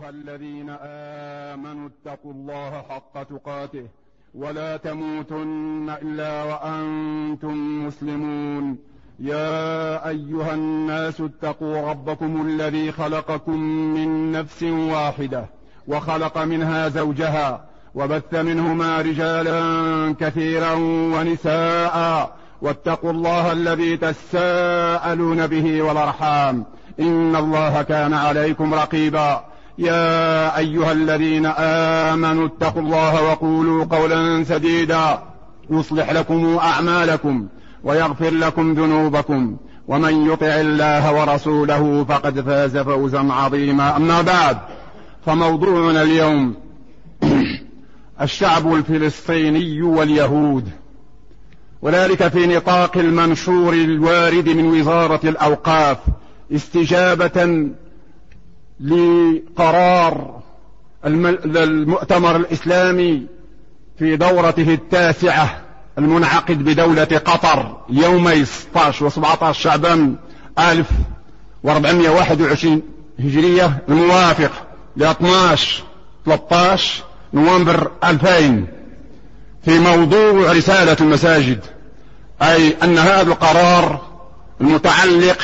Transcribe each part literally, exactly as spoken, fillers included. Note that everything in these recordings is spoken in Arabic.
أيها الذين آمنوا اتقوا الله حق تقاته ولا تموتن إلا وأنتم مسلمون. يا أيها الناس اتقوا ربكم الذي خلقكم من نفس واحدة وخلق منها زوجها وبث منهما رجالا كثيرا ونساء واتقوا الله الذي تساءلون به والأرحام إن الله كان عليكم رقيبا. يا أيها الذين آمنوا اتقوا الله وقولوا قولا سديدا يصلح لكم أعمالكم ويغفر لكم ذنوبكم ومن يطع الله ورسوله فقد فاز فوزا عظيما. أما بعد، فموضوعنا اليوم الشعب الفلسطيني واليهود، وذلك في نطاق المنشور الوارد من وزارة الأوقاف استجابة لقرار المؤتمر الإسلامي في دورته التاسعة المنعقد بدولة قطر يومي ستة عشر و سبعة عشر شعبان ألف وأربعمائة وواحد وعشرين هجرية الموافق ل اثني عشر ثلاثة عشر نوفمبر ألفين، في موضوع رسالة المساجد، أي أن هذا القرار المتعلق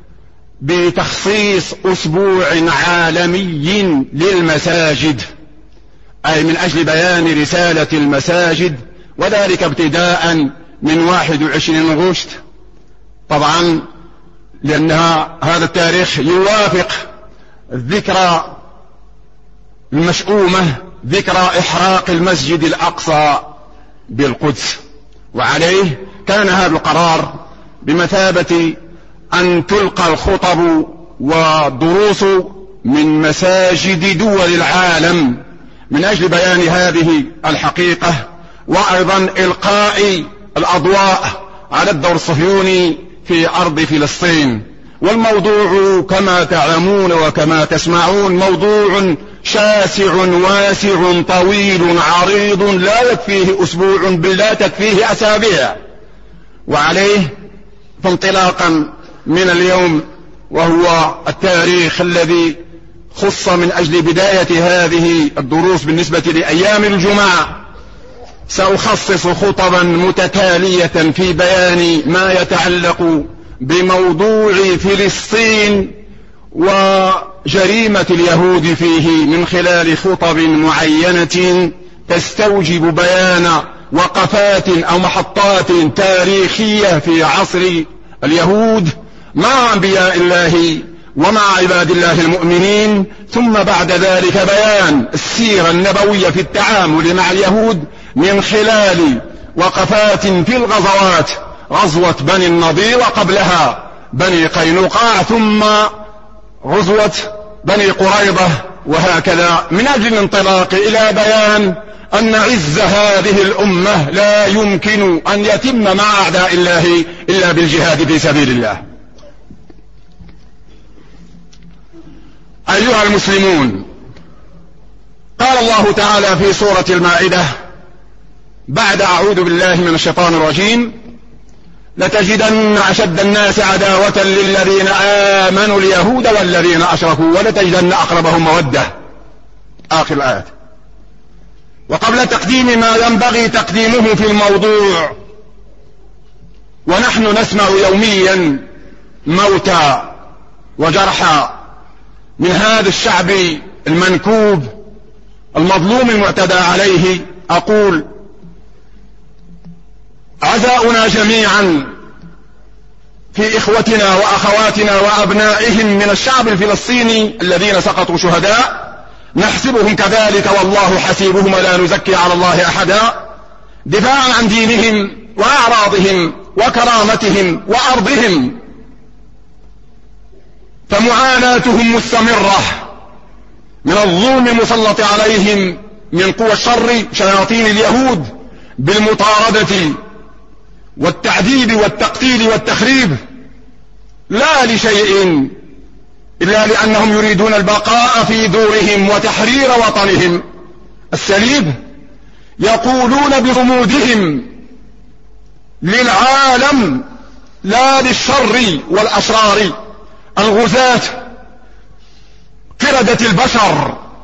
بتخصيص أسبوع عالمي للمساجد، أي من أجل بيان رسالة المساجد، وذلك ابتداء من واحد وعشرين أغسطس، طبعا لأنها هذا التاريخ يوافق الذكرى المشؤومة، ذكرى إحراق المسجد الأقصى بالقدس. وعليه كان هذا القرار بمثابة أن تلقى الخطب والدروس من مساجد دول العالم من أجل بيان هذه الحقيقة، وأيضا إلقاء الأضواء على الدور الصهيوني في أرض فلسطين. والموضوع كما تعلمون وكما تسمعون موضوع شاسع واسع طويل عريض لا يكفيه أسبوع بل لا تكفيه أسابيع. وعليه فانطلاقا من اليوم، وهو التاريخ الذي خص من أجل بداية هذه الدروس بالنسبة لأيام الجمعة، سأخصص خطبا متتالية في بيان ما يتعلق بموضوع فلسطين وجريمة اليهود فيه من خلال خطب معينة تستوجب بيان وقفات أو محطات تاريخية في عصر اليهود مع أنبياء الله ومع عباد الله المؤمنين، ثم بعد ذلك بيان السيرة النبوية في التعامل مع اليهود من خلال وقفات في الغزوات، غزوة بني النضير وقبلها بني قينقاع، ثم غزوة بني قريظة، وهكذا من أجل الانطلاق إلى بيان أن عز هذه الأمة لا يمكن أن يتم مع أعداء الله إلا بالجهاد في سبيل الله. أيها المسلمون، قال الله تعالى في سورة المائدة بعد أعوذ بالله من الشيطان الرجيم: لتجدن أشد الناس عداوة للذين آمنوا اليهود والذين أشركوا ولتجدن أقربهم مودة، آخر الآيات. وقبل تقديم ما ينبغي تقديمه في الموضوع، ونحن نسمع يوميا موتى وجرحى من هذا الشعب المنكوب المظلوم المعتدى عليه، أقول عزاؤنا جميعا في إخوتنا وأخواتنا وأبنائهم من الشعب الفلسطيني الذين سقطوا شهداء، نحسبهم كذلك والله حسيبهم ولا نزكي على الله أحدا، دفاعا عن دينهم وأعراضهم وكرامتهم وأرضهم. فمعاناتهم مستمرة من الظلم المسلط عليهم من قوى الشر شياطين اليهود بالمطاردة والتعذيب والتقتيل والتخريب، لا لشيء إلا لأنهم يريدون البقاء في دورهم وتحرير وطنهم السليب. يقولون بصمودهم للعالم لا للشر والأشرار الغزاة قردة البشر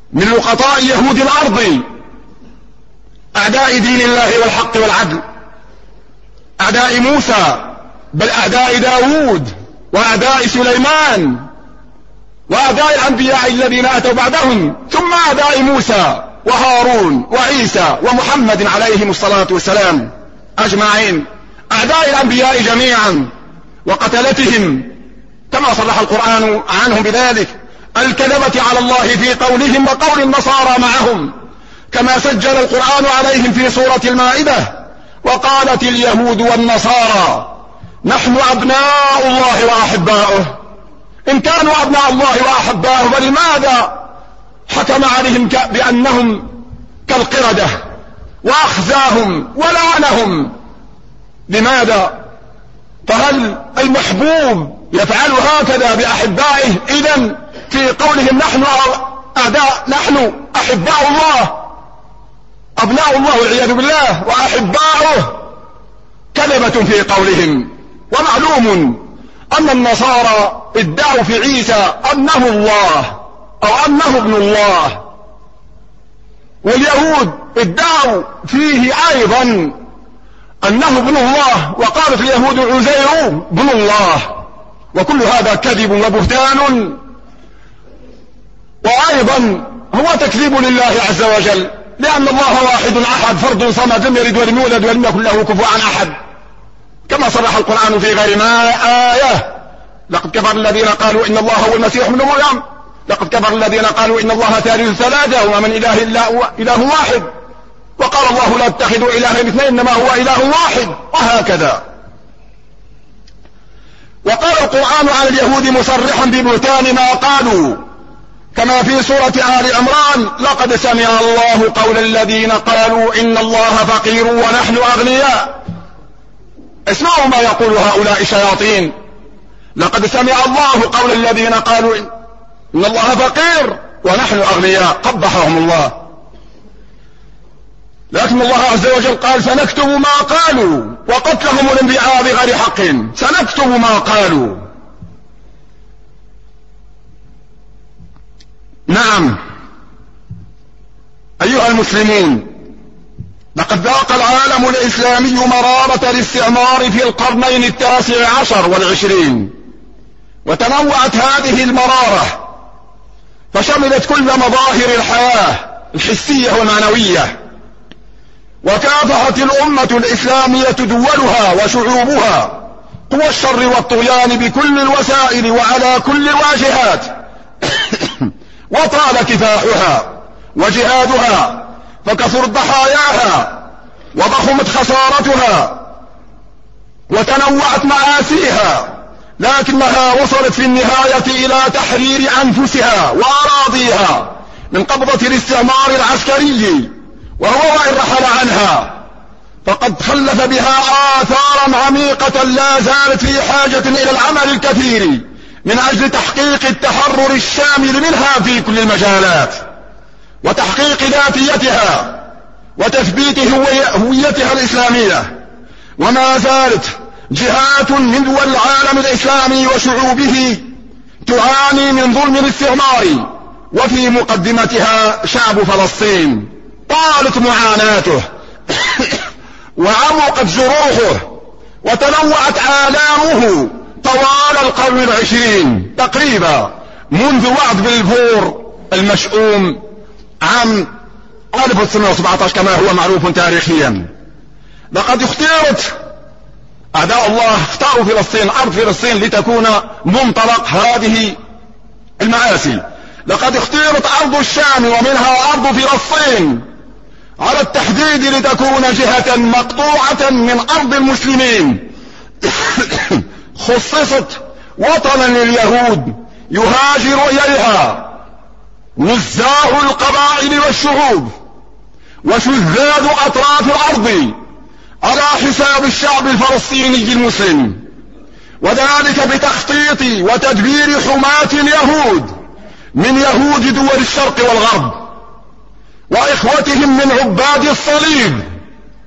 من لقطاء يهود الأرض، أعداء دين الله والحق والعدل، أعداء موسى، بل أعداء داود وأعداء سليمان وأعداء الأنبياء الذين أتوا بعدهم، ثم أعداء موسى وهارون وعيسى ومحمد عليهم الصلاة والسلام أجمعين، أعداء الأنبياء جميعا وقتلتهم كما صرح القرآن عنهم بذلك، الكذبة على الله في قولهم وقول النصارى معهم، كما سجل القرآن عليهم في سورة المائدة: وقالت اليهود والنصارى نحن أبناء الله وأحباؤه. إن كانوا أبناء الله وأحباؤه فلماذا حكم عليهم بأنهم كالقردة وأخزاهم ولعنهم؟ لماذا؟ فهل المحبوب يفعل هكذا بأحبائه؟ إذن في قولهم نحن أعداء، نحن أحباء الله، أبناء الله والعياذ بالله، وأحباؤه كذبة في قولهم. ومعلوم أن النصارى ادعوا في عيسى أنه الله أو أنه ابن الله، واليهود ادعوا فيه أيضا أنه ابن الله، وقالت اليهود عزير ابن الله، وكل هذا كذب وبهتان، وأيضا هو تكذيب لله عز وجل، لأن الله واحد أحد فرد صمد لم يلد ولم يولد ولم يكن له كفوا أحد، كما صرح القرآن في غير ما آية: لقد كفر الذين قالوا إن الله هو المسيح ابن مريم، لقد كفر الذين قالوا إن الله ثالث ثلاثة وما من إله إلا إله واحد، وقال الله لا اتخذوا إلهين اثنين إنما هو إله واحد، وهكذا. وقال القرآن عن اليهود مصرحا ببهتان ما قالوا، كما في سورة آل عمران: لقد سمع الله قول الذين قالوا إن الله فقير ونحن أغنياء. اسمعوا ما يقول هؤلاء الشياطين: لقد سمع الله قول الذين قالوا إن الله فقير ونحن أغنياء، قبحهم الله. لكن الله عز وجل قال: سنكتب ما قالوا وقتلهم الانبياء بغير حق، سنكتب ما قالوا. نعم أيها المسلمون، لقد ذاق العالم الإسلامي مرارة الاستعمار في القرنين التاسع عشر والعشرين، وتنوعت هذه المرارة فشملت كل مظاهر الحياة الحسية والمعنوية، وكافحت الأمة الإسلامية دولها وشعوبها قوى الشر والطغيان بكل الوسائل وعلى كل الواجهات وطال كفاحها وجهادها، فكثرت ضحاياها وضخمت خسارتها وتنوعت مآسيها، لكنها وصلت في النهاية إلى تحرير أنفسها وأراضيها من قبضة الاستعمار العسكري، وهو وإن رحل عنها فقد خلف بها آثارا عميقة لا زالت في حاجة إلى العمل الكثير من أجل تحقيق التحرر الشامل منها في كل المجالات، وتحقيق ذاتيتها وتثبيت هويتها الإسلامية. وما زالت جهات من دول العالم الإسلامي وشعوبه تعاني من ظلم الاستعمار، وفي مقدمتها شعب فلسطين طالت معاناته وعمقت جروحه وتنوعت آلامه طوال القرن العشرين تقريبا، منذ وعد بلفور المشؤوم عام ألف وتسعمائة وسبعة عشر كما هو معروف تاريخيا. لقد اختارت أعداء الله، اختاروا فلسطين، أرض فلسطين، لتكون منطلق هذه المآسي. لقد اختارت أرض الشام ومنها أرض فلسطين على التحديد لتكون جهة مقطوعة من أرض المسلمين خصصت وطنا لليهود يهاجر إليها نزاع القبائل والشعوب وشذاذ أطراف الأرض على حساب الشعب الفلسطيني المسلم، وذلك بتخطيط وتدبير حماة اليهود من يهود دول الشرق والغرب وإخوتهم من عباد الصليب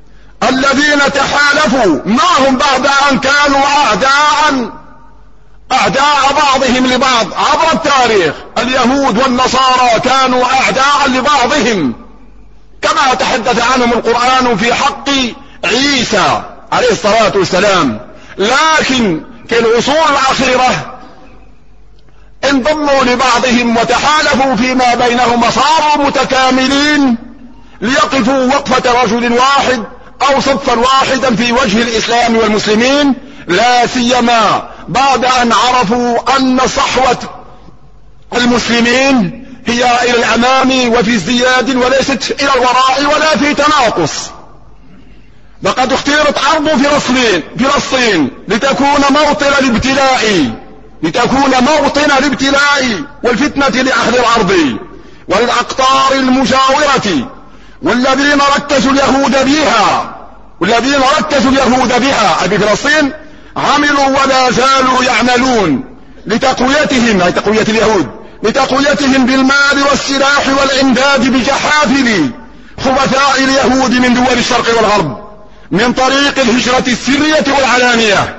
الذين تحالفوا معهم بعد أن كانوا أعداء أعداء بعضهم لبعض عبر التاريخ. اليهود والنصارى كانوا أعداء لبعضهم، كما تحدث عنهم القرآن في حق عيسى عليه الصلاة والسلام. لكن في العصور الأخيرة انضموا لبعضهم وتحالفوا فيما بينهم وصاروا متكاملين ليقفوا وقفة رجل واحد أو صفا واحدا في وجه الإسلام والمسلمين، لا سيما بعد أن عرفوا أن صحوة المسلمين هي إلى الأمام وفي ازدياد وليست إلى الوراء ولا في تناقص. لقد اختيرت أرض فلسطين فلسطين لتكون موطن الابتلاء لتكون موطن الابتلاء والفتنة لأهل الأرض وللأقطار المجاورة، والذين ركزوا اليهود بها والذين ركزوا اليهود بها أي بفلسطين عملوا ولا زالوا يعملون لتقويتهم أي تقوية اليهود لتقويتهم بالمال والسلاح والإمداد بجحافل خبثاء اليهود من دول الشرق والغرب من طريق الهجرة السرية والعلانية.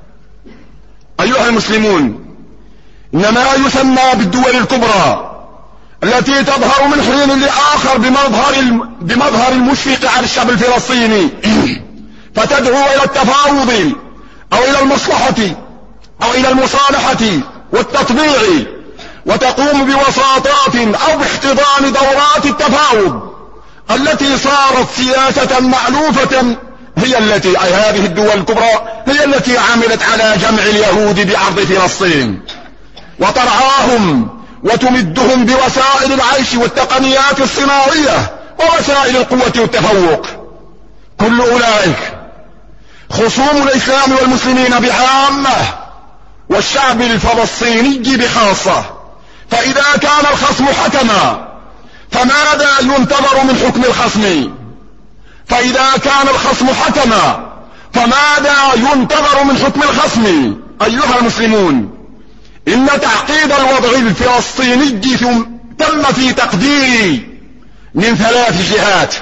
أيها المسلمون، إن ما يسمى بالدول الكبرى التي تظهر من حين لآخر بمظهر بمظهر المشفق على الشعب الفلسطيني فتدعو إلى التفاوض أو إلى المصلحة أو إلى المصالحة والتطبيع، وتقوم بوساطات أو باحتضان دورات التفاوض التي صارت سياسة مألوفة، هي التي أي هذه الدول الكبرى هي التي عملت على جمع اليهود بأرض فلسطين وترعاهم وتمدهم بوسائل العيش والتقنيات الصناعية ووسائل القوة والتفوق. كل أولئك خصوم الإسلام والمسلمين بعامة والشعب الفلسطيني بخاصة. فإذا كان الخصم حكما فماذا ينتظر من حكم الخصم؟ فإذا كان الخصم حكما فماذا ينتظر من حكم الخصم؟ أيها المسلمون، إن تعقيد الوضع الفلسطيني تم في تقديري من ثلاث جهات.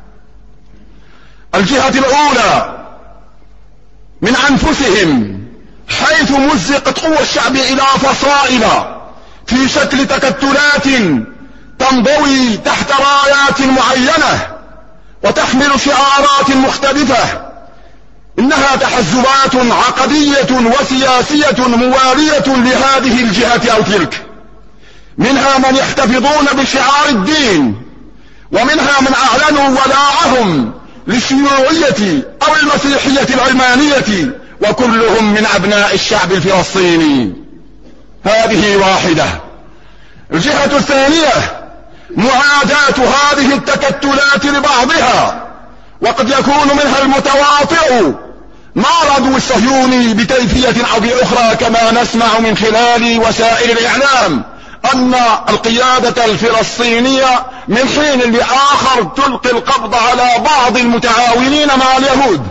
الجهة الأولى من أنفسهم، حيث مزقت قوى الشعب إلى فصائل في شكل تكتلات تنضوي تحت رايات معينة وتحمل شعارات مختلفة، إنها تحزبات عقدية وسياسية موالية لهذه الجهة أو تلك. منها من يحتفظون بشعار الدين، ومنها من أعلنوا ولاءهم للشيوعية أو المسيحية العلمانية، وكلهم من أبناء الشعب الفلسطيني. هذه واحدة. الجهة الثانية معاداة هذه التكتلات لبعضها، وقد يكون منها المتواطئ مع العدو الصهيوني بكيفية أو بأخرى، كما نسمع من خلال وسائل الإعلام أن القيادة الفلسطينية من حين لآخر تلقي القبض على بعض المتعاونين مع اليهود.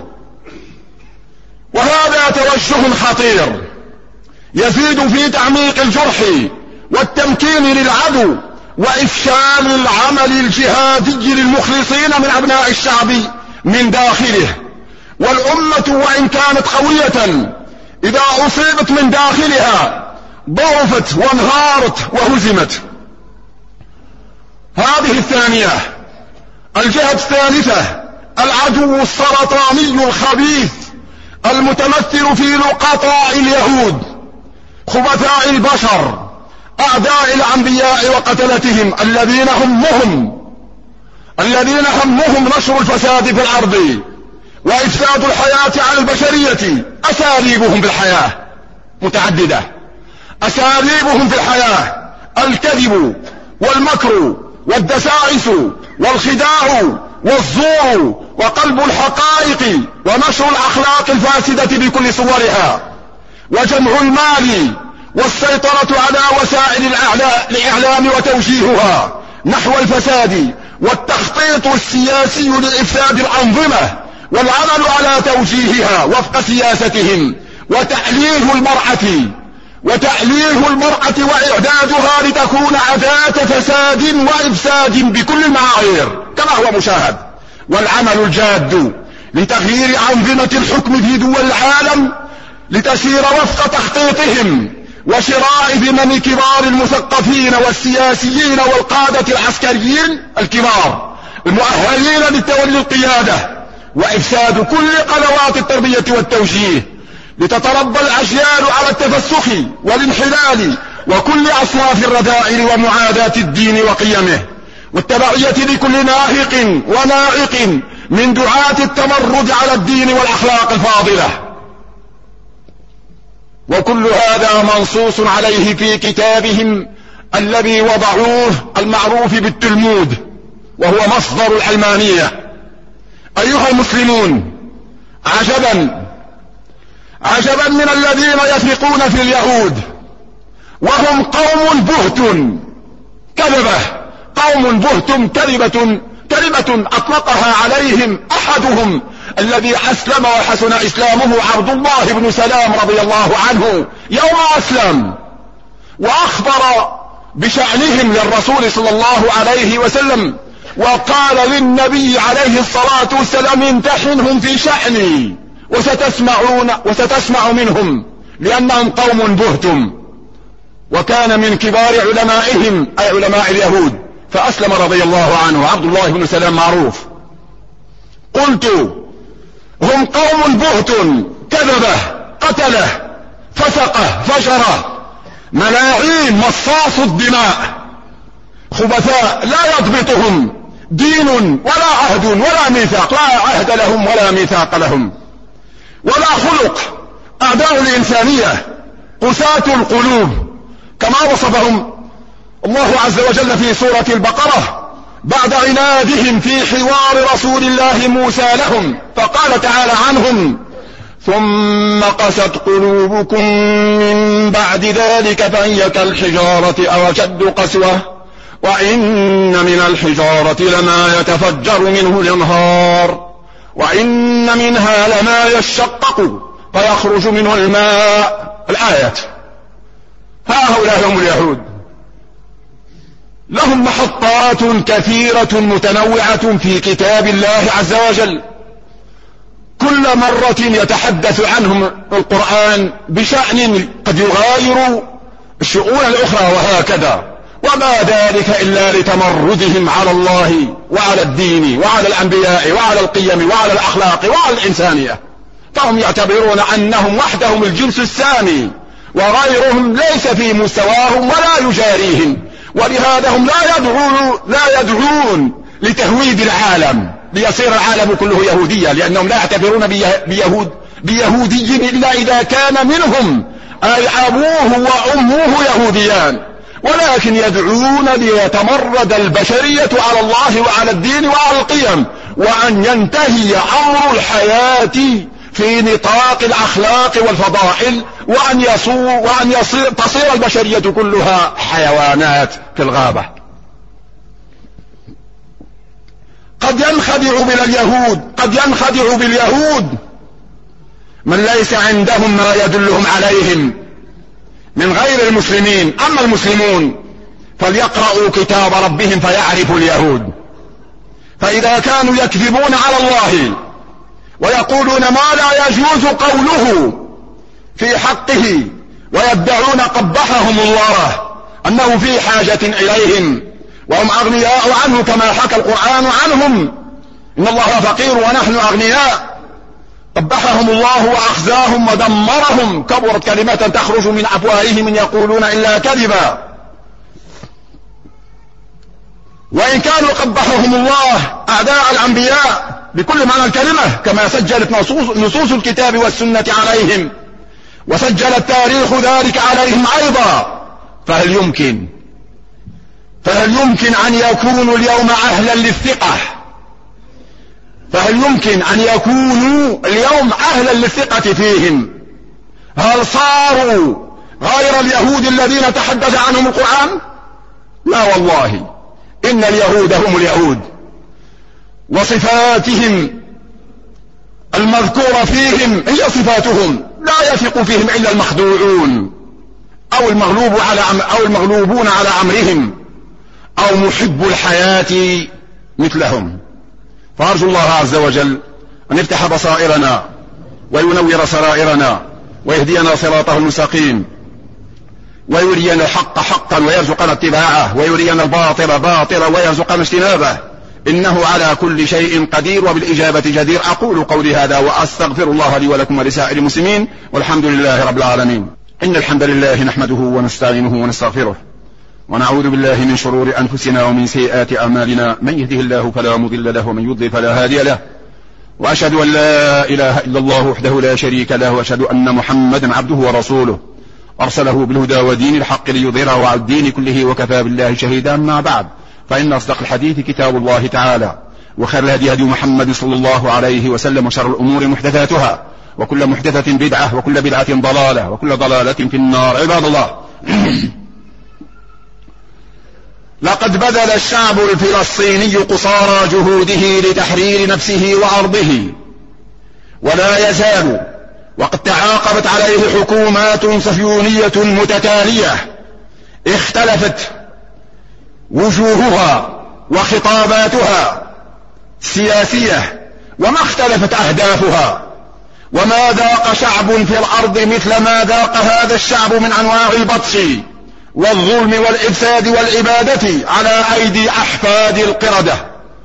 وهذا توجه خطير يزيد في تعميق الجرح والتمكين للعدو وإفشال العمل الجهادي للمخلصين من أبناء الشعب من داخله. والأمة وإن كانت قوية إذا أصيبت من داخلها ضعفت وانهارت وهزمت. هذه الثانية. الجهة الثالثة العدو السرطاني الخبيث المتمثل في لقطاء اليهود خبثاء البشر أعداء الأنبياء وقتلتهم، الذين همهم الذين همهم نشر الفساد في الأرض وإفساد الحياة على البشرية. أساليبهم في الحياة متعددة، أساليبهم في الحياة الكذب والمكر والدسائس والخداع والزور وقلب الحقائق ونشر الأخلاق الفاسدة بكل صورها وجمع المال والسيطرة على وسائل الإعلام وتوجيهها نحو الفساد والتخطيط السياسي لإفساد الأنظمة والعمل على توجيهها وفق سياستهم وتأليه المرأة وتأليه المرأة وإعدادها لتكون أداة فساد وإفساد بكل المعايير كما هو مشاهد. والعمل الجاد لتغيير أنظمة الحكم في دول العالم لتسير وفق تخطيطهم وشرائط من كبار المثقفين والسياسيين والقادة العسكريين الكبار المؤهلين لتولي القيادة وإفساد كل قنوات التربية والتوجيه، لتتربى الأجيال على التفسخ والانحلال وكل أصناف الرذائل ومعاداة الدين وقيمه، والتبعية لكل ناهق ونائق من دعاة التمرد على الدين والأخلاق الفاضلة. وكل هذا منصوص عليه في كتابهم الذي وضعوه المعروف بالتلمود، وهو مصدر العلمانية. أيها المسلمون، عجبا عجبا من الذين يثقون في اليهود وهم قوم بهت كذبة، قوم بهت كذبة كلمة أطلقها عليهم أحدهم الذي أسلم وحسن إسلامه عبد الله بن سلام رضي الله عنه يوم أسلم، وأخبر بشأنهم للرسول صلى الله عليه وسلم، وقال للنبي عليه الصلاة والسلام امتحنهم في شأني وستسمعون وستسمع منهم لأنهم قوم بهتم. وكان من كبار علمائهم أي علماء اليهود، فأسلم رضي الله عنه عبد الله بن سلام معروف. قلت هم قوم بهت كذبة قتله فسقه فجره ملاعين مصاص الدماء خبثاء لا يضبطهم دين ولا عهد ولا ميثاق، لا عهد لهم ولا ميثاق لهم ولا خلق، أعداء الإنسانية قساة القلوب كما وصفهم الله عز وجل في سورة البقرة بعد عنادهم في حوار رسول الله موسى لهم، فقال تعالى عنهم ثم قست قلوبكم من بعد ذلك فهي كالحجارة أو أشد قسوة وإن من الحجارة لما يتفجر منه الأنهار وإن منها لما يشقق فيخرج منه الماء. الآية. هؤلاء هم اليهود، لهم محطات كثيرة متنوعة في كتاب الله عز وجل، كل مرة يتحدث عنهم القرآن بشأن قد يغاير الشؤون الأخرى وهكذا، وما ذلك إلا لتمردهم على الله وعلى الدين وعلى الأنبياء وعلى القيم وعلى الأخلاق وعلى الإنسانية، فهم يعتبرون أنهم وحدهم الجنس السامي وغيرهم ليس في مستواهم ولا يجاريهم، ولهذا هم لا يدعون لا يدعون لتهويد العالم ليصير العالم كله يهوديا، لأنهم لا يعتبرون بيهود بيهودي إلا إذا كان منهم أي أبوه وأمه يهوديان، ولكن يدعون ليتمرد البشرية على الله وعلى الدين وعلى القيم، وأن ينتهي أمر الحياة في نطاق الأخلاق والفضائل، وأن يصور وأن يصير تصير البشرية كلها حيوانات في الغابة. قد ينخدع باليهود قد ينخدع باليهود من ليس عندهم ما يدلهم عليهم من غير المسلمين، أما المسلمون فليقرأوا كتاب ربهم فيعرفوا اليهود، فإذا كانوا يكذبون على الله ويقولون ما لا يجوز قوله في حقه ويدعون قبحهم الله أنه في حاجة إليهم وهم أغنياء عنه كما حكى القرآن عنهم إن الله فقير ونحن أغنياء، قبحهم الله وأخزاهم ودمرهم، كبرت كلمة تخرج من أفواههم إن يقولون إلا كذبا. وإن كانوا قبحهم الله أعداء الأنبياء بكل معنى الكلمة كما سجلت نصوص, نصوص الكتاب والسنة عليهم وسجل التاريخ ذلك عليهم أيضا، فهل يمكن فهل يمكن أن يكونوا اليوم أهلا للثقة فهل يمكن أن يكونوا اليوم أهلا للثقة فيهم؟ هل صاروا غير اليهود الذين تحدث عنهم القرآن؟ لا والله، إن اليهود هم اليهود، وصفاتهم المذكورة فيهم هي صفاتهم، لا يثق فيهم إلا المخدوعون أو المغلوب على أو المغلوبون على أمرهم أو محب الحياة مثلهم. فأرجو الله عز وجل أن يفتح بصائرنا وينور سرائرنا ويهدينا صراطه المستقيم، ويرينا الحق حقا ويرزقنا اتباعه، ويرينا الباطل باطلا ويرزقنا اجتنابه، إنه على كل شيء قدير وبالإجابة جدير. أقول قولي هذا وأستغفر الله لي ولكم ولسائر المسلمين، والحمد لله رب العالمين. إن الحمد لله نحمده ونستعينه ونستغفره، ونعوذ بالله من شرور أنفسنا ومن سيئات أعمالنا، من يهده الله فلا مضل له ومن يضلل فلا هادي له، وأشهد أن لا إله إلا الله وحده لا شريك له، وأشهد أن محمدا عبده ورسوله أرسله بالهدى ودين الحق ليظهره على الدين كله، وكفى بالله شهيدا. أما بعد، فإن أصدق الحديث كتاب الله تعالى، وخير الهدي هدي محمد صلى الله عليه وسلم، وشر الأمور محدثاتها، وكل محدثة بدعة، وكل بدعة ضلالة، وكل ضلالة في النار. عباد الله، لقد بذل الشعب الفلسطيني قصارى جهوده لتحرير نفسه وأرضه، ولا يزال، وقد تعاقبت عليه حكومات صهيونية متتالية اختلفت وجوهها وخطاباتها السياسية، وما اختلفت أهدافها، وما ذاق شعب في الأرض مثل ما ذاق هذا الشعب من أنواع البطش والظلم والإفساد والإبادة على أيدي أحفاد القردة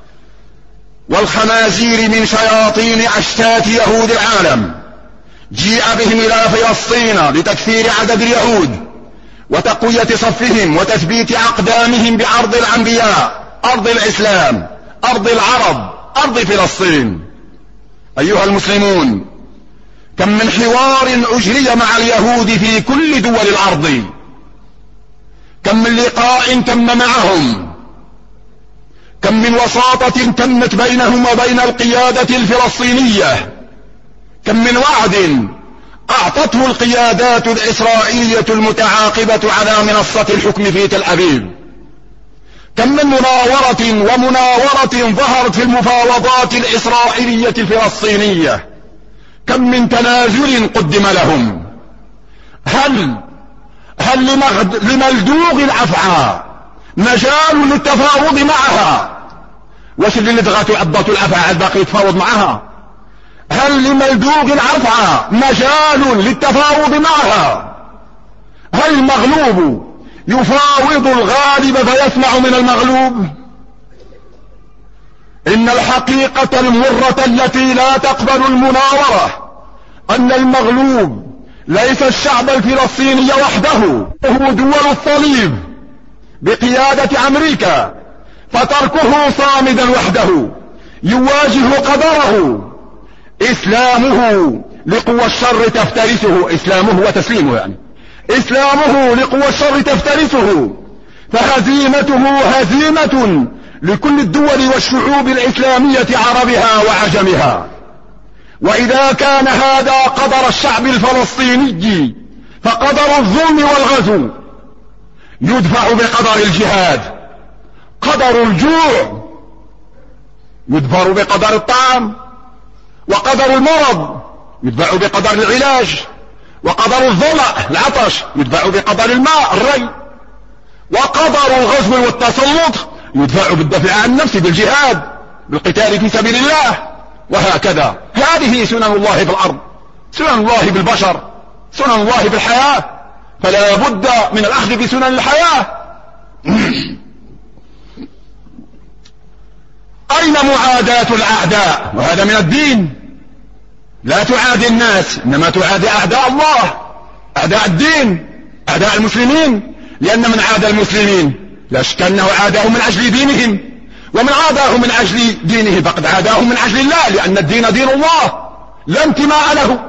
والخنازير من شياطين أشتات يهود العالم. جيء بهم إلى فلسطين لتكثير عدد اليهود وتقوية صفهم وتثبيت أقدامهم بأرض الأنبياء، أرض الإسلام، أرض العرب، أرض فلسطين. أيها المسلمون، كم من حوار أجري مع اليهود في كل دول الأرض، كم من لقاء تم معهم، كم من وساطة تمت بينهم وبين القيادة الفلسطينية، كم من وعد أعطته القيادات الإسرائيلية المتعاقبة على منصة الحكم في تل أبيب، كم من مناورة ومناورة ظهرت في المفاوضات الإسرائيلية الفلسطينية، كم من تنازل قدم لهم. هل هل لملدوغ الأفعى مجال للتفاوض معها؟ واش اللي لدغته عضته الأفعى الباقي يتفاوض معها؟ هل لملدوغ الأفعى مجال للتفاوض معها؟ هل المغلوب يفاوض الغالب فيسمع من المغلوب؟ إن الحقيقة المرة التي لا تقبل المناورة أن المغلوب ليس الشعب الفلسطيني وحده، هو دول الصليب بقيادة أمريكا، فتركه صامدا وحده يواجه قدره. إسلامه لقوى الشر تفترسه، إسلامه وتسليمه يعني، إسلامه لقوى الشر تفترسه، فهزيمته هزيمة لكل الدول والشعوب الإسلامية عربها وعجمها. وإذا كان هذا قدر الشعب الفلسطيني، فقدر الظلم والغزو يدفع بقدر الجهاد، قدر الجوع يدفع بقدر الطعام، وقدر المرض يدفع بقدر العلاج، وقدر الظمأ العطش يدفع بقدر الماء الري، وقدر الغزو والتسلط يدفع بالدفع عن النفس بالجهاد بالقتال في سبيل الله، وهكذا. هذه سنن الله في الأرض، سنن الله بالبشر، سنن الله بالحياة، فلا بد من الأخذ بسنن الحياة. أين معاداة الأعداء؟ وهذا من الدين. لا تعادي الناس، إنما تعادي أعداء الله، أعداء الدين، أعداء المسلمين. لأن من عادى المسلمين لا شك أنه عاداهم من أجل دينهم، ومن عاداهم من أجل دينه فقد عاداهم من أجل الله، لأن الدين دين الله لا انتماء له،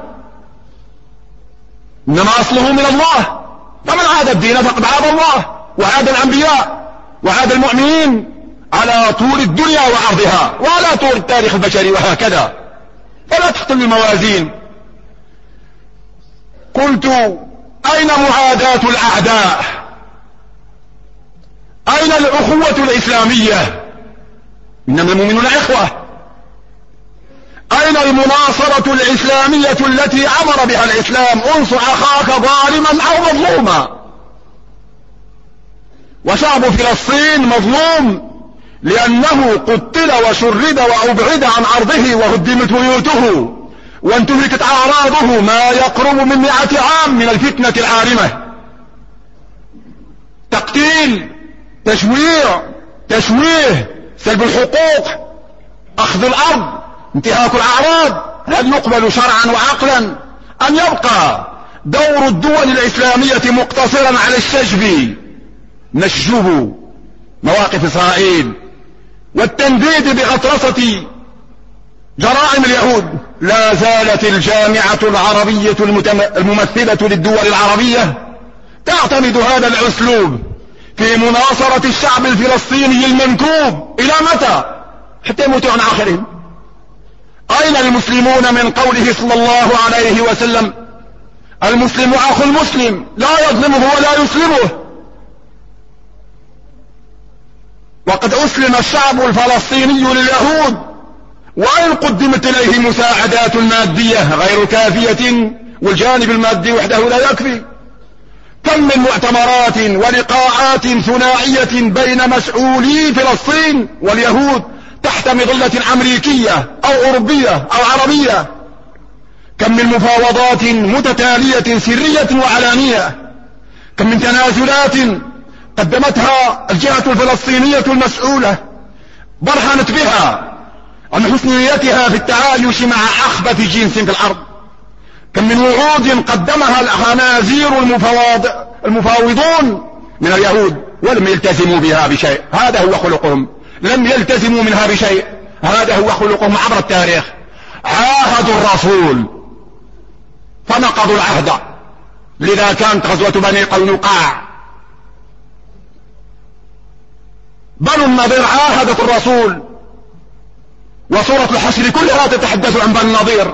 إنما أصله من الله. فمن عاد الدين فقد عاد الله، وعاد الأنبياء، وعاد المؤمنين على طول الدنيا وعرضها، وعلى طول التاريخ البشري، وهكذا. فلا تحطم الموازين. قلت: أين معاداة الأعداء؟ أين الأخوة الإسلامية؟ إنما المؤمنون إخوة. أين المناصرة الإسلامية التي أمر بها الإسلام؟ انصر أخاك ظالما أو مظلوما. وشعب فلسطين مظلوم لأنه قتل وشرد وأبعد عن أرضه وهدمت بيوته وانتهكت أعراضه ما يقرب من مئة عام من الفتنة العارمة. تقتيل، تشويع، تشويه، سلب الحقوق، أخذ الأرض، انتهاك الأعراض. هل يقبل شرعا وعقلا أن يبقى دور الدول الإسلامية مقتصرا على الشجب، نشجب مواقف إسرائيل والتنديد بغطرسة جرائم اليهود؟ لا زالت الجامعة العربية الممثلة للدول العربية تعتمد هذا الأسلوب في مناصرة الشعب الفلسطيني المنكوب. إلى متى؟ حتى يموتوا عن آخرهم. أين المسلمون من قوله صلى الله عليه وسلم: المسلم أخو المسلم لا يظلمه ولا يسلمه؟ وقد أسلم الشعب الفلسطيني لليهود، وإن قدمت إليه مساعدات مادية غير كافية، والجانب المادي وحده لا يكفي. كم من مؤتمرات ولقاءات ثنائية بين مسؤولي فلسطين واليهود تحت مظلة أمريكية أو أوروبية أو عربية. كم من مفاوضات متتالية سرية وعلانية. كم من تنازلات قدمتها الجهة الفلسطينية المسؤولة برهنت بها عن حسن نيتها في التعايش مع أخبث جنس في الأرض. كم من وعود قدمها الخنازير المفاوضون من اليهود ولم يلتزموا بها بشيء. هذا هو خلقهم، لم يلتزموا منها بشيء. هذا هو خلقهم عبر التاريخ. عاهدوا الرسول فنقضوا العهد، لذا كانت غزوة بني قينقاع. بنو النضير عاهدت الرسول، وسورة الحشر كلها تتحدث عن بني النضير.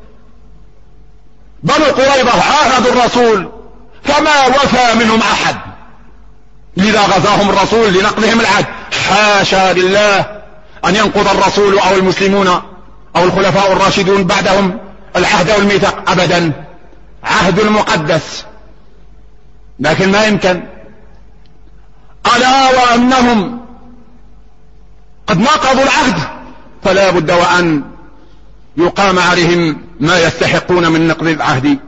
بنو قريظة عاهدوا الرسول فما وفى منهم أحد، لذا غزاهم الرسول لنقضهم العهد. حاشا لله أن ينقض الرسول أو المسلمون أو الخلفاء الراشدون بعدهم العهد والميثاق أبدا. عهد المقدس، لكن ما يمكن. ألا وأنهم قد نقضوا العهد، فلا بد وأن يقام عليهم ما يستحقون من نقض العهد.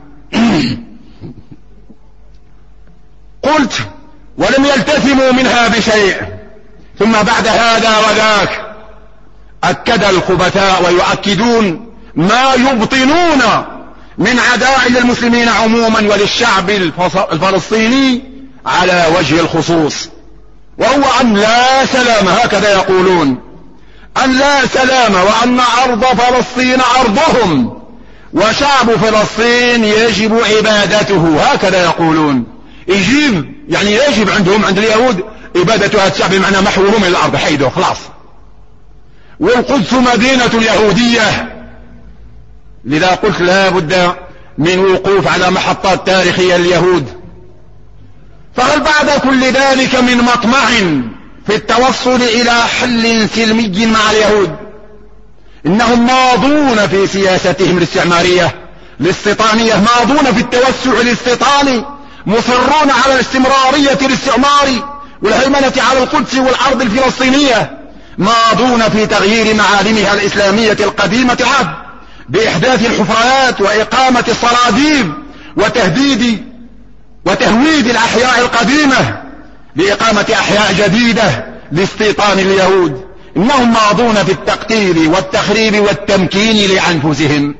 قلت: ولم يلتزموا منها بشيء. ثم بعد هذا وذاك أكد الخبثاء ويؤكدون ما يبطنون من عداء للمسلمين عموما وللشعب الفلسطيني على وجه الخصوص، وهو أن لا سلام، هكذا يقولون، أن لا سلام، وأن أرض فلسطين أرضهم، وشعب فلسطين يجب عبادته، هكذا يقولون. يجب يعني يجب عندهم عند اليهود عبادة هذا الشعب، بمعنى محوه من الأرض، حيده خلاص. والقدس مدينة يهودية. لذا قلت لا بد من وقوف على محطات تاريخية لليهود. فهل بعد كل ذلك من مطمع في التوصل إلى حل سلمي مع اليهود؟ إنهم ماضون في سياستهم الاستعمارية الاستيطانية، ماضون في التوسع الاستيطاني، مصرون على الاستمرارية الاستعمار والهيمنة على القدس والأرض الفلسطينية، ماضون في تغيير معالمها الإسلامية القديمة العهد بإحداث الحفرات وإقامة الصناديق وتهديد وتهويد الأحياء القديمة بإقامة أحياء جديدة لاستيطان اليهود. إنهم ماضون في التقتيل والتخريب والتمكين لأنفسهم.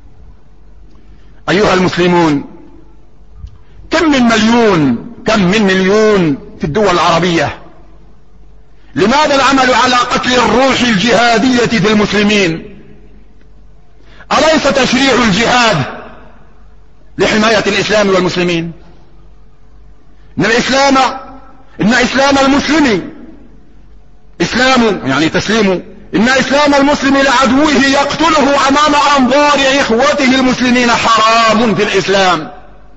أيها المسلمون، كم من مليون كم من مليون في الدول العربية؟ لماذا العمل على قتل الروح الجهادية في المسلمين؟ أليس تشريع الجهاد لحماية الإسلام والمسلمين؟ إن الإسلام إن إسلام المسلم إسلام يعني تسليم، إن إسلام المسلم لعدوه يقتله أمام أنظار إخوته المسلمين حرام في الإسلام.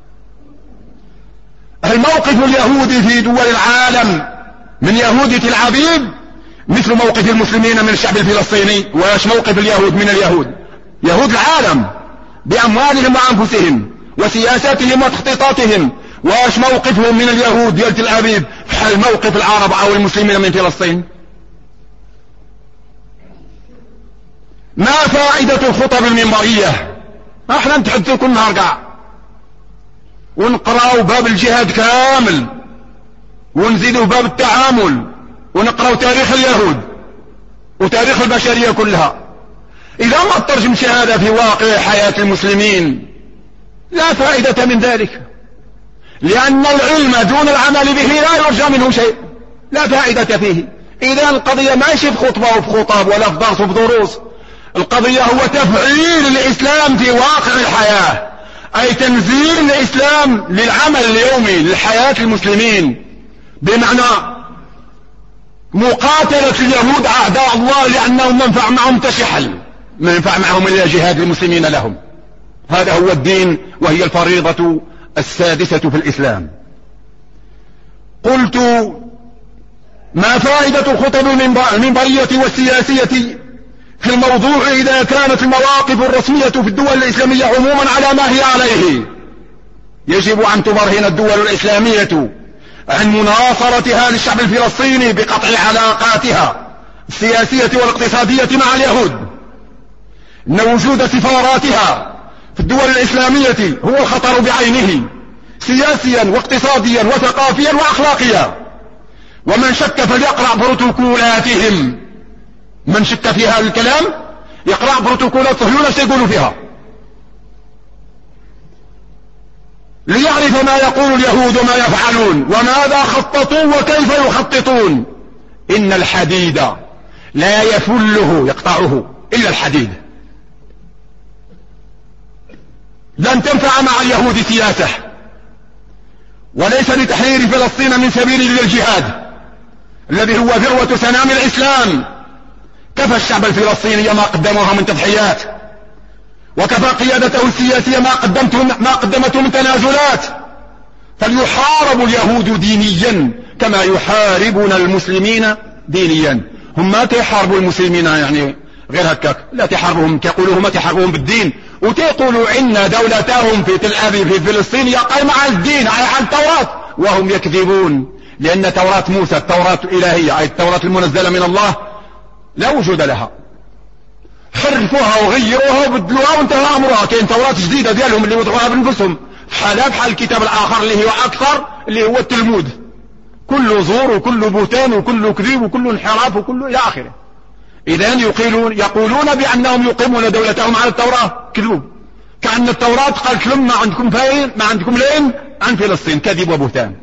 الموقف اليهودي في دول العالم من يهود تل أبيب مثل موقف المسلمين من الشعب الفلسطيني. وايش موقف اليهود من اليهود؟ يهود العالم بأموالهم وأنفسهم وسياساتهم وتخطيطاتهم. وايش موقفهم من اليهود ديال تل أبيب بحال موقف العرب أو المسلمين من فلسطين؟ ما فائدة الخطب المنبرية احنا نتحدثوا كل نهار قاع ونقراو باب الجهاد كامل ونزيدوا باب التعامل ونقراو تاريخ اليهود وتاريخ البشرية كلها. إذا ما ترجمش هذا في واقع حياة المسلمين لا فائدة من ذلك، لأن العلم دون العمل به لا يرجى منه شيء، لا فائدة فيه. إذا القضية ماشي في خطبة وفي خطاب ولا في درس وفي دروس، القضية هو تفعيل الإسلام في واقع الحياة، أي تنزيل الإسلام للعمل اليومي للحياة المسلمين، بمعنى مقاتلة اليهود أعداء الله لأنهم ما ينفع معهم تشحل، ما ينفع معهم إلا جهاد المسلمين لهم. هذا هو الدين وهي الفريضة السادسة في الإسلام. قلت: ما فائدة الخطب المنبرية والسياسية في الموضوع إذا كانت المواقف الرسمية في الدول الإسلامية عموما على ما هي عليه؟ يجب أن تبرهن الدول الإسلامية عن مناصرتها للشعب الفلسطيني بقطع علاقاتها السياسية والاقتصادية مع اليهود، إن وجود سفاراتها في الدول الإسلامية هو الخطر بعينه، سياسيا واقتصاديا وثقافيا وأخلاقيا. ومن شك فليقرأ بروتوكولاتهم، من شك في هذا الكلام يقرأ بروتوكولات صهيونية سيقولوا فيها ليعرف ما يقول اليهود وما يفعلون وماذا خططوا وكيف يخططون. إن الحديد لا يفله يقطعه إلا الحديد. لن تنفع مع اليهود سياسة، وليس لتحرير فلسطين من سبيل للجهاد الذي هو ذروة سنام الإسلام. كفى الشعب الفلسطيني ما قدموها من تضحيات، وكفى قيادته السياسية ما قدمته ما قدمته من تنازلات. فليحارب اليهود دينيا كما يحاربون المسلمين دينيا. هم ما تحاربوا المسلمين يعني غير هكاك، لا تحاربهم كيقولوا هما تحاربوهم بالدين، وتقولوا إن دولتهم في تل أبيب في فلسطين هي قائمة على الدين على التوراة، وهم يكذبون. لأن توراة موسى التوراة الإلهية أي التوراة المنزلة من الله لا وجود لها، حرفوها وغيروها وبدلوها وانتهى أمرها. كاين توراة جديدة ديالهم اللي وضعوها بنفسهم، بحالها بحال الكتاب الآخر اللي هو أكثر اللي هو التلمود، كله زور وكله بوتان وكله كذب وكله انحراف وكله إلى آخره. إذن يقولون يقولون بأنهم يقيمون دولتهم على التوراة، كذب، كأن التوراة قالت لهم ما عندكم فين ما عندكم لين عن فلسطين، كذب وبهتان.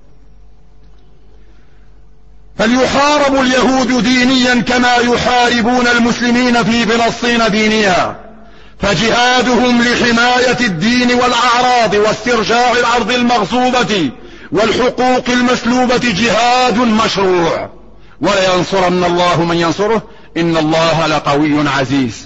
فليحارب اليهود دينيا كما يحاربون المسلمين في فلسطين دينيا، فجهادهم لحماية الدين والأعراض واسترجاع الأرض المغصوبة والحقوق المسلوبة جهاد مشروع، ولينصرن الله من ينصره إن الله لقوي عزيز.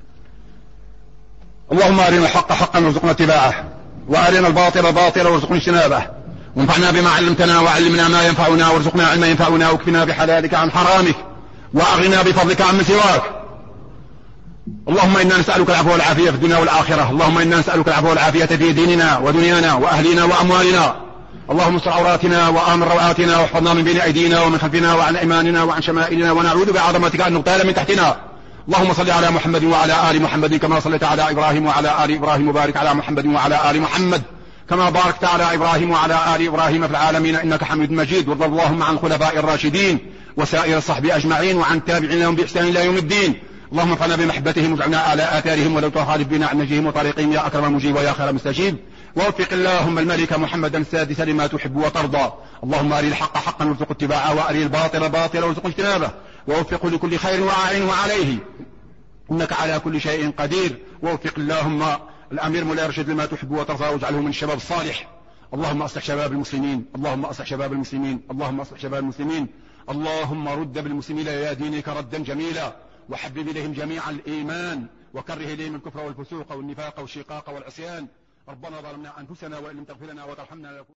اللهم أرنا الحق حقا وارزقنا اتباعه، وأرنا الباطل باطلا وارزقنا اجتنابه، وانفعنا بما علمتنا وعلمنا ما ينفعنا وارزقنا علما ينفعنا، واكفنا بحلالك عن حرامك وأغننا بفضلك عن سواك. اللهم إنا نسألك العفو والعافية في الدنيا والآخرة. اللهم إنا نسألك العفو والعافية في ديننا ودنيانا وأهلنا وأموالنا. اللهم استر عوراتنا وآمن روعاتنا، واحفظنا من بين أيدينا ومن خلفنا وعن أيماننا وعن شمائلنا، ونعوذ بعظمتك أن نغتال من تحتنا. اللهم صل على محمد وعلى آل محمد كما صليت على إبراهيم وعلى آل إبراهيم، وبارك على محمد وعلى آل محمد كما باركت على إبراهيم وعلى آل إبراهيم في العالمين إنك حميد مجيد. وارض اللهم عن الخلفاء الراشدين وسائر الصحب أجمعين وعن تابعين لهم بإحسان إلى يوم الدين. اللهم انفعنا بمحبتهم واجعلنا على آثارهم ولو تخالف بنا عن نهجهم وطريقهم يا أكرم مجيب ويا خير مستجيب. ووفق اللهم الملك محمدا السادس لما تحب وترضى. اللهم أري الحق حقا وارزق اتباعه، وأري الباطل باطلا وارزق اجتنابه، ووفق لكل خير وأعينه عليه إنك على كل شيء قدير. ووفق اللهم الأمير مولاي رشيد لما تحب وترضى، واجعله من الشباب الصالح. اللهم أصلح شباب المسلمين، اللهم أصلح شباب المسلمين، اللهم أصلح شباب المسلمين. اللهم رد بالمسلمين إلى دينك ردا جميلا، وحبب إليهم جميعا الإيمان، وكره إليهم الكفر والفسوق والنفاق والشقاق والعصيان. ربنا ظلمنا أنفسنا وإن لم تغفر لنا وترحمنا